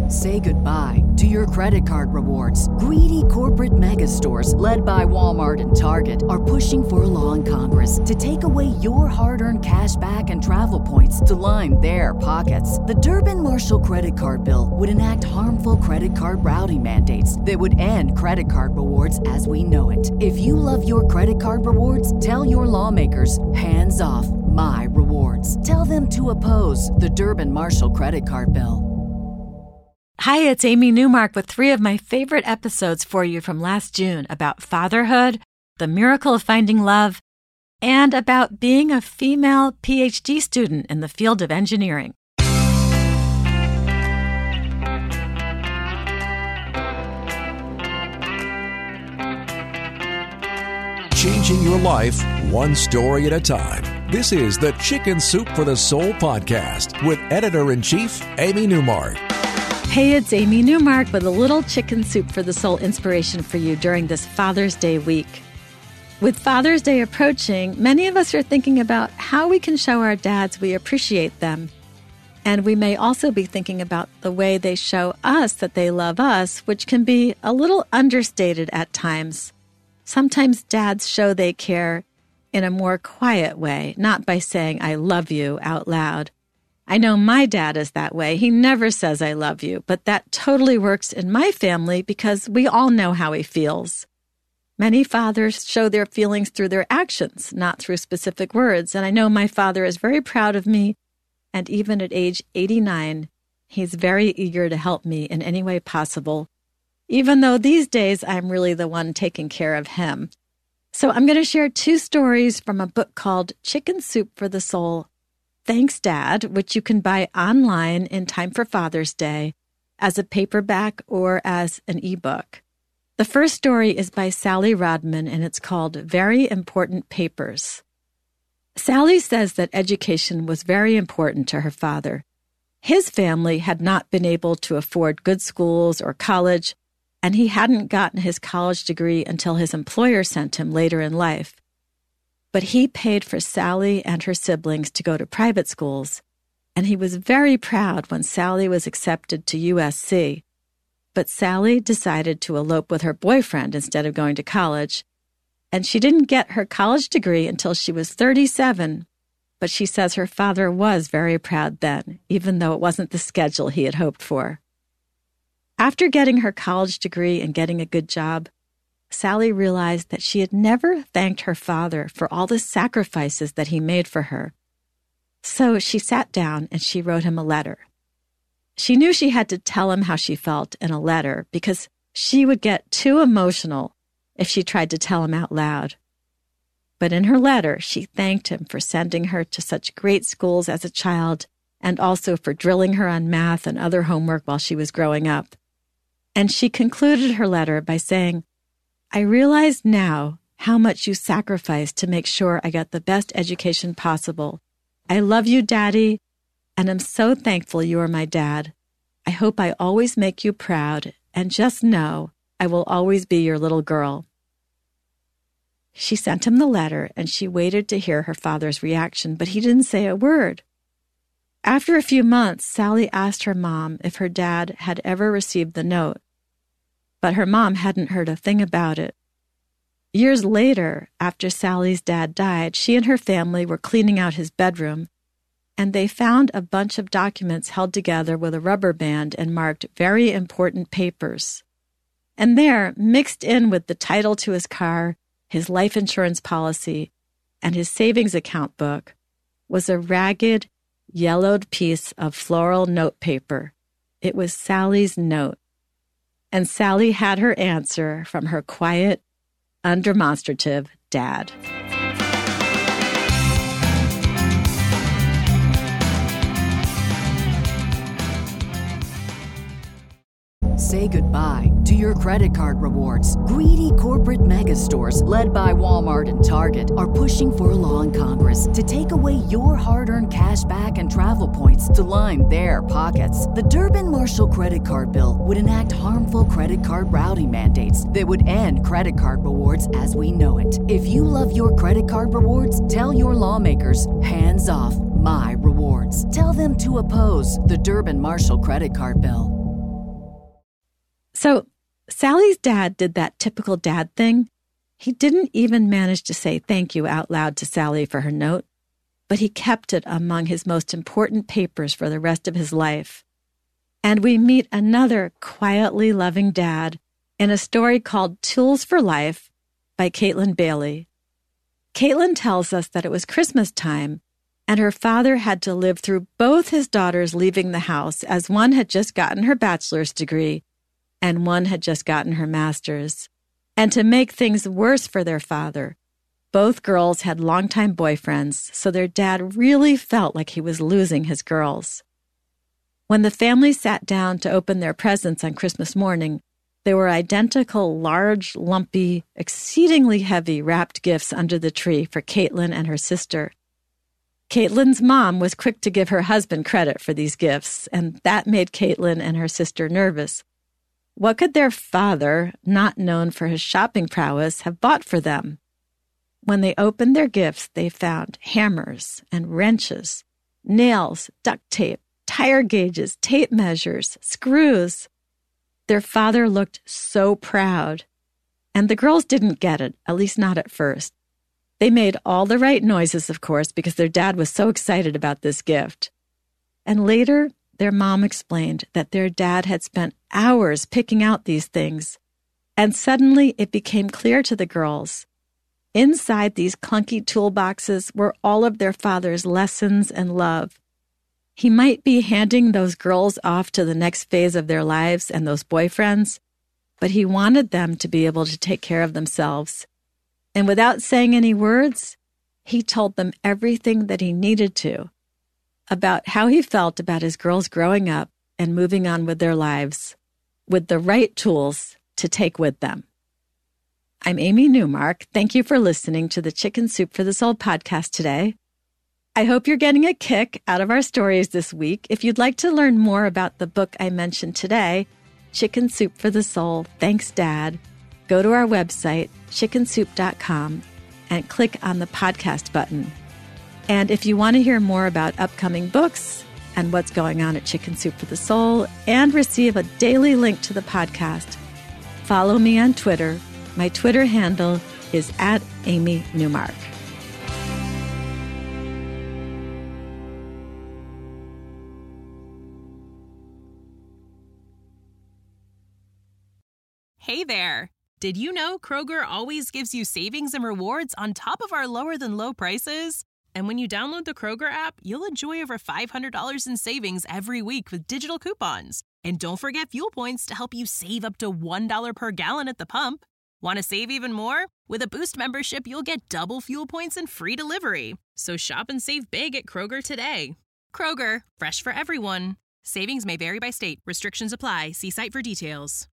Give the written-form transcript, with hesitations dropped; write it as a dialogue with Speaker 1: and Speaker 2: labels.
Speaker 1: Say goodbye to your credit card rewards. Greedy corporate mega stores, led by Walmart and Target, are pushing for a law in Congress to take away your hard-earned cash back and travel points to line their pockets. The Durbin-Marshall credit card bill would enact harmful credit card routing mandates that would end credit card rewards as we know it. If you love your credit card rewards, tell your lawmakers, hands off my rewards. Tell them to oppose the Durbin-Marshall credit card bill.
Speaker 2: Hi, it's Amy Newmark with 3 of my favorite episodes for you from last June about fatherhood, the miracle of finding love, and about being a female PhD student in the field of engineering.
Speaker 3: Changing your life one story at a time. This is the Chicken Soup for the Soul podcast with Editor-in-Chief Amy Newmark.
Speaker 2: Hey, it's Amy Newmark with a little Chicken Soup for the Soul inspiration for you during this Father's Day week. With Father's Day approaching, many of us are thinking about how we can show our dads we appreciate them. And we may also be thinking about the way they show us that they love us, which can be a little understated at times. Sometimes dads show they care in a more quiet way, not by saying, "I love you" out loud. I know my dad is that way. He never says, "I love you," but that totally works in my family because we all know how he feels. Many fathers show their feelings through their actions, not through specific words. And I know my father is very proud of me. And even at age 89, he's very eager to help me in any way possible, even though these days I'm really the one taking care of him. So I'm going to share 2 stories from a book called Chicken Soup for the Soul, Thanks, Dad, which you can buy online in time for Father's Day as a paperback or as an ebook. The first story is by Sally Rodman, and it's called Very Important Papers. Sally says that education was very important to her father. His family had not been able to afford good schools or college, and he hadn't gotten his college degree until his employer sent him later in life. But he paid for Sally and her siblings to go to private schools, and he was very proud when Sally was accepted to USC. But Sally decided to elope with her boyfriend instead of going to college, and she didn't get her college degree until she was 37, but she says her father was very proud then, even though it wasn't the schedule he had hoped for. After getting her college degree and getting a good job, Sally realized that she had never thanked her father for all the sacrifices that he made for her. So she sat down and she wrote him a letter. She knew she had to tell him how she felt in a letter because she would get too emotional if she tried to tell him out loud. But in her letter, she thanked him for sending her to such great schools as a child and also for drilling her on math and other homework while she was growing up. And she concluded her letter by saying, "I realize now how much you sacrificed to make sure I got the best education possible. I love you, Daddy, and I'm so thankful you are my dad. I hope I always make you proud, and just know I will always be your little girl." She sent him the letter, and she waited to hear her father's reaction, but he didn't say a word. After a few months, Sally asked her mom if her dad had ever received the note, but her mom hadn't heard a thing about it. Years later, after Sally's dad died, she and her family were cleaning out his bedroom, and they found a bunch of documents held together with a rubber band and marked Very Important Papers. And there, mixed in with the title to his car, his life insurance policy, and his savings account book, was a ragged, yellowed piece of floral notepaper. It was Sally's note. And Sally had her answer from her quiet, undemonstrative dad.
Speaker 1: Say goodbye to your credit card rewards. Greedy corporate mega stores, led by Walmart and Target, are pushing for a law in Congress to take away your hard-earned cash back and travel points to line their pockets. The Durbin-Marshall credit card bill would enact harmful credit card routing mandates that would end credit card rewards as we know it. If you love your credit card rewards, tell your lawmakers, hands off my rewards. Tell them to oppose the Durbin-Marshall credit card bill.
Speaker 2: Sally's dad did that typical dad thing. He didn't even manage to say thank you out loud to Sally for her note, but he kept it among his most important papers for the rest of his life. And we meet another quietly loving dad in a story called Tools for Life by Caitlin Bailey. Caitlin tells us that it was Christmas time, and her father had to live through both his daughters leaving the house, as one had just gotten her bachelor's degree and one had just gotten her master's. And to make things worse for their father, both girls had longtime boyfriends, so their dad really felt like he was losing his girls. When the family sat down to open their presents on Christmas morning, there were identical, large, lumpy, exceedingly heavy wrapped gifts under the tree for Caitlin and her sister. Caitlin's mom was quick to give her husband credit for these gifts, and that made Caitlin and her sister nervous. What could their father, not known for his shopping prowess, have bought for them? When they opened their gifts, they found hammers and wrenches, nails, duct tape, tire gauges, tape measures, screws. Their father looked so proud. And the girls didn't get it, at least not at first. They made all the right noises, of course, because their dad was so excited about this gift. And later, their mom explained that their dad had spent hours picking out these things. And suddenly it became clear to the girls. Inside these clunky toolboxes were all of their father's lessons and love. He might be handing those girls off to the next phase of their lives and those boyfriends, but he wanted them to be able to take care of themselves. And without saying any words, he told them everything that he needed to about how he felt about his girls growing up and moving on with their lives with the right tools to take with them. I'm Amy Newmark. Thank you for listening to the Chicken Soup for the Soul podcast today. I hope you're getting a kick out of our stories this week. If you'd like to learn more about the book I mentioned today, Chicken Soup for the Soul, Thanks Dad, go to our website, chickensoup.com, and click on the podcast button. And if you want to hear more about upcoming books and what's going on at Chicken Soup for the Soul and receive a daily link to the podcast, follow me on Twitter. My Twitter handle is @AmyNewmark.
Speaker 4: Hey there! Did you know Kroger always gives you savings and rewards on top of our lower-than-low prices? And when you download the Kroger app, you'll enjoy over $500 in savings every week with digital coupons. And don't forget fuel points to help you save up to $1 per gallon at the pump. Want to save even more? With a Boost membership, you'll get double fuel points and free delivery. So shop and save big at Kroger today. Kroger, fresh for everyone. Savings may vary by state. Restrictions apply. See site for details.